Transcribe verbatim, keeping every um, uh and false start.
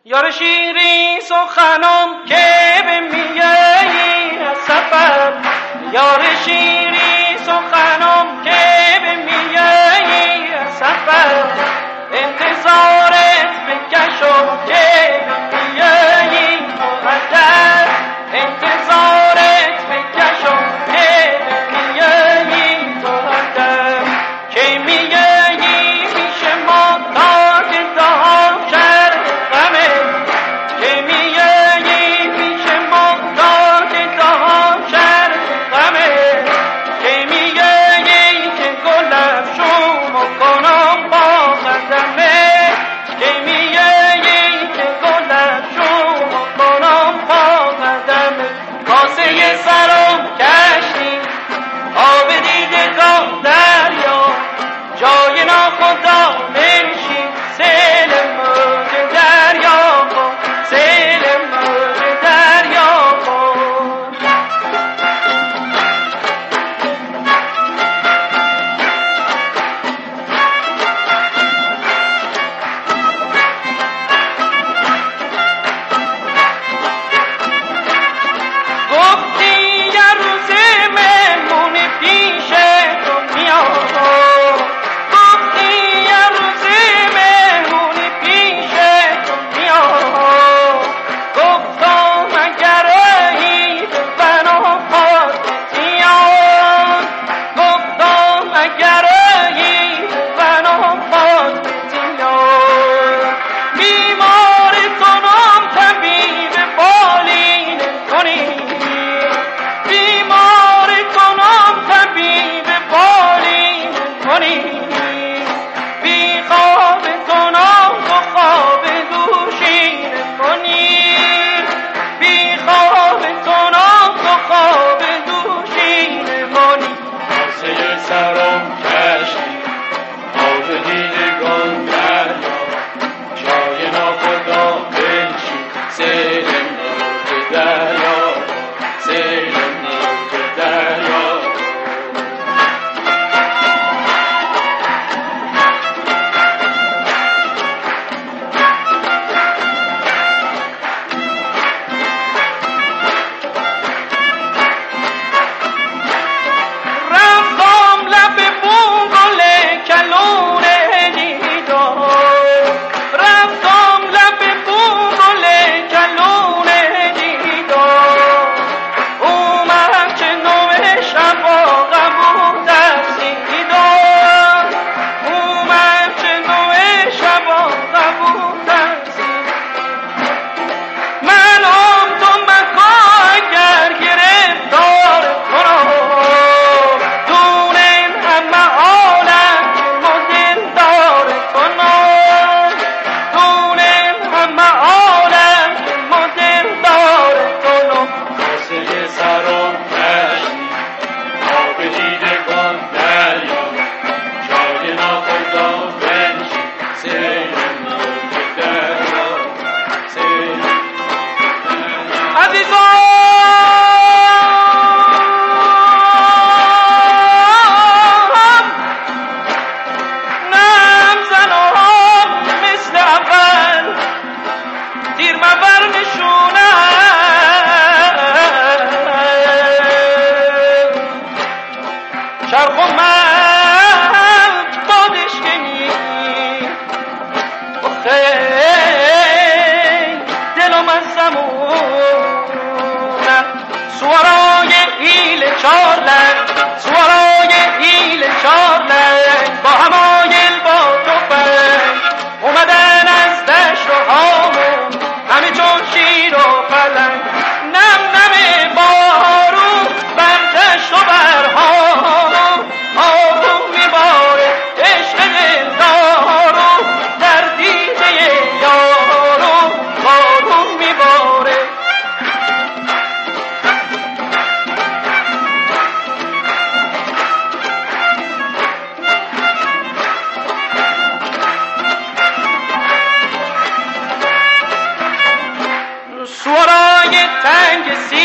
یار شیری سخنم که به میایی از سفر، یار شیری سخنم که به میایی از سفر، انتظارت بکشم که به میایی مقدر، انتظارت بکشم که به میایی مقدر، که میایی پیش ما تا که تا شهر غمه، که میایی پیش ما تا که تا شهر غمه، که میایی که گلم شوم و کنم با قدمه، که میایی که گلم شوم و کنم با قدمه. کاسه سرم کشتی آب دیدگان دریا، جای ناخدا بنشین سیل موج دریا کن، سیل موج دریا کن. گفتی یه روز مهمون پیش تو میام، گفتی یه روز مهمون پیش تو میام، گفتم اگر عید بنا فاطمیان، گفتم اگر عید بنا فاطمیان، بیمارتونم طبیب بالین کنی، بیمار کنم طبیب بالین کنی، بی خواب کنم تو خواب دوشین کنی، بی خواب کنم تو خواب دوشین کنی. کاسه سرم کشتی آب دیدگان دریا، جای ناخدا بنشین سیل موج دریا، سیل موج دریا. رفتم لب بونگل کلون دیدار، رفتم لب بونگل کلون دیدار، اومد چه نوع شبا قبول دستیدار، اومد چه نوع شبا قبول دستیدار. من هم تو مکا اگر گرفتار کنم، دون این همه عالم مدل دار کنم، دون این همه عالم مدل دار کنم. کاسه سرم کشتی آب دیدگان دریا، جای ناخدا بنشین سیل موج دریا، سیل عزیزان نم زنم مثل اول، تیر مبر نشونم، چرخ و من بادشکنی خیلی دلم از زمونم، سوارای ایل چارلنگ، سوارای ایل چارلنگ، با همایل با توفنگ اومدن از دشت و هامون، همه چون شیر و پلنگ. نم نم بارون بر دشت و بر هامون، آبون میباره عشق دلدارون، در دیده یارون بارون میباره. سوارای تنگ